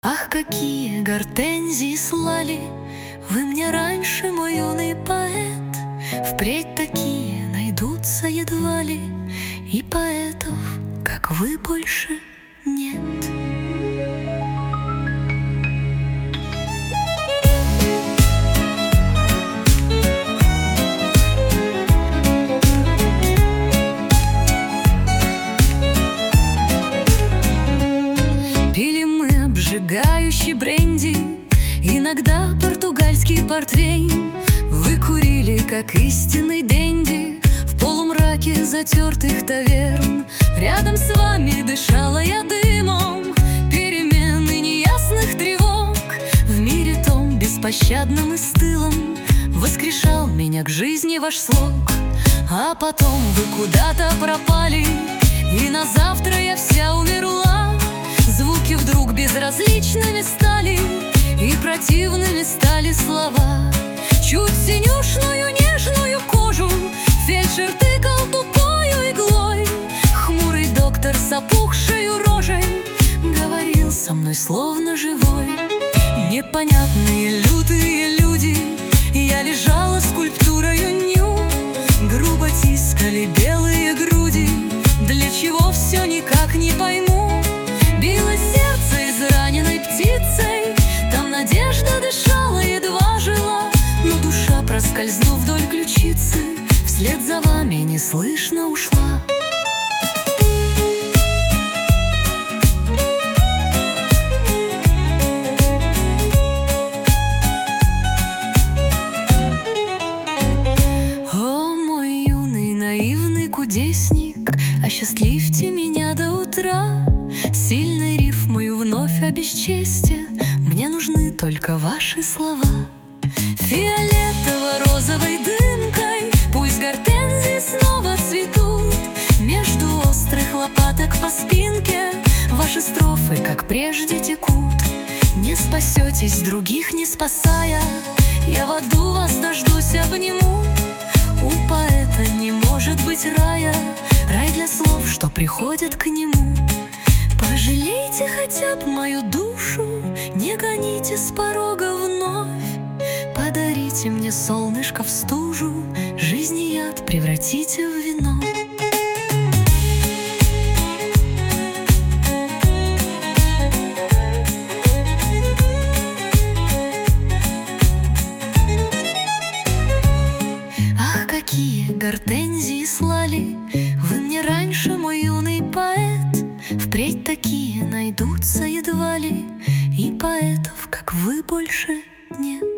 Ах, какие гортензии слали вы мне раньше, мой юный поэт. Впредь такие найдутся едва ли, и поэтов, как вы, больше нет. Пили мы обжигающий бренди, иногда португальский портвейн. Вы курили, как истинный денди, в полумраке затертых таверн. Рядом с вами дышала я дымом перемен и неясных тревог. В мире том беспощадном и стылом воскрешал меня к жизни ваш слог. А потом вы куда-то пропали, и на завтра я вся умерла. Звуки вдруг безразличными стали, и противными стали слова. Чуть синюшную нежную кожу фельдшер тыкал тупою иглой. Хмурый доктор с опухшею рожей говорил со мной словно живой. Непонятные лютые люди, я лежала скульптурою ню. Грубо тискали белые груди, для чего все никак не пойму. Билось сердце израненной птицей, там надежда дышала, едва жила. Но душа, проскользнув вдоль ключицы, вслед за вами неслышно ушла. О, мой юный наивный кудесник, осчастливьте меня до утра. Сильной рифмою вновь обесчестье, мне нужны только ваши слова. Фиолетово-розовой дымкой пусть гортензии снова цветут. Между острых лопаток по спинке ваши строфы, как прежде, текут. Не спасетесь, других не спасая, я в аду вас дождусь, обниму. У поэта не может быть рая, рай для слов, что приходят к нему. Пожалейте хотя бы мою душу, не гоните с порога вновь. Подарите мне солнышко в стужу, жизни яд превратите в вино. Ах, какие гортензии слали вы мне раньше, мой юный поэт. Впредь такие найдутся едва ли, и поэтов, как вы, больше нет.